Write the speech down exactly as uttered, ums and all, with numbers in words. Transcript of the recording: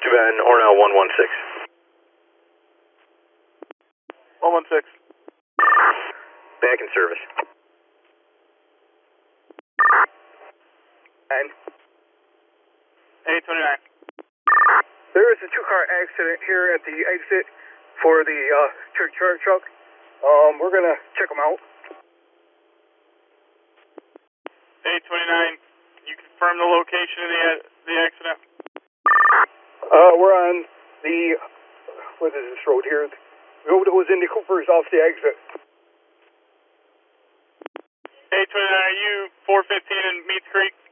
Tibetan, Hornell one one six. one one six. Back in service. And eight twenty-nine. There is a two-car accident here at the exit for the uh, church truck. Um, we're gonna check them out. eight twenty-nine. You confirm the location of the the accident? Uh, we're on the, what is this road here? The road that was in the Coopers off the exit. eight twenty-nine, are you four fifteen in Meats Creek?